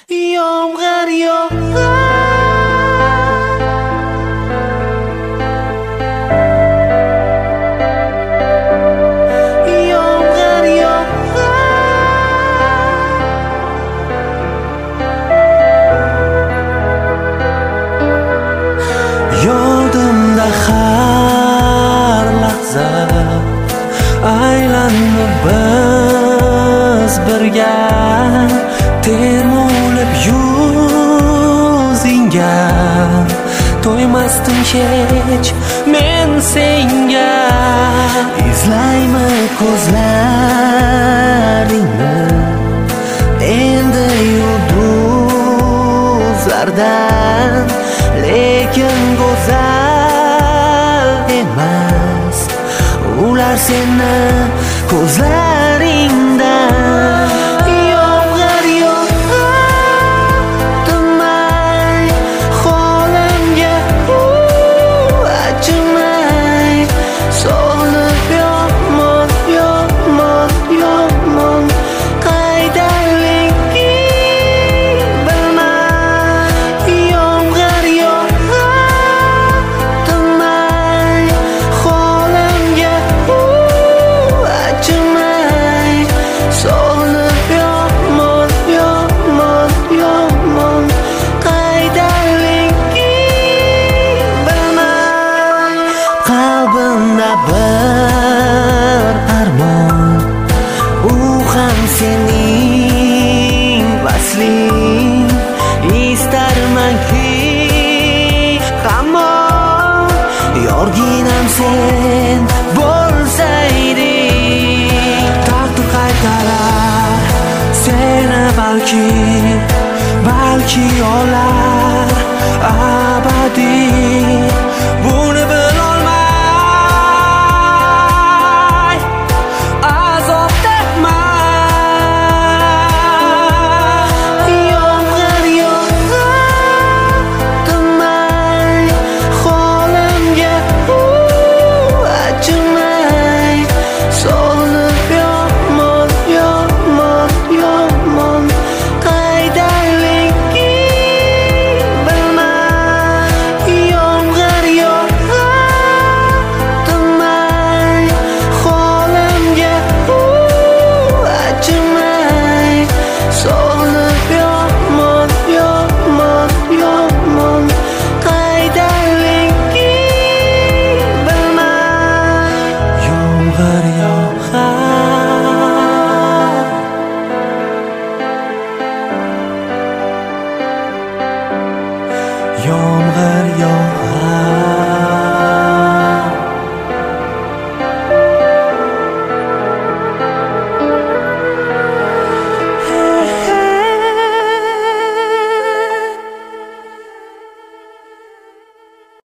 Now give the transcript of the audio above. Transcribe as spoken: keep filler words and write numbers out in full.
Yomg'ir yog'ar, yomg'ir yog'ar, yodimda har lahza aylanib biz birga termulib yuzingga to'ymasdim hech men senga. Izlaymi ko'zlaringni endi yulduzlardan, lekin go'zal emas ular seni ko'zlaringdan. Yomg'ir yog'may holimga acımay, solib yomon yomon yomon qaydanligi bilmay. Yomg'ir yog'may holimga acımay, solib yomon yomon yomon qaydanligi bilmay. Qalbimda bir armon, u ham sening vasling. Istarmanki hamon yorginam sen bo'lsayding. Taqdir qaytarar seni balki, balki olar abadiy. Buni bilolmay azobdaman. Yomg'ir yog'may holimga acımay, solib yomon yomon yomon qaydanligi bilmay. Yomg'ir yog'may holimga acımay, solib yomon yomon yomon qaydanligi bilmay. Yomg'ir yog'ar,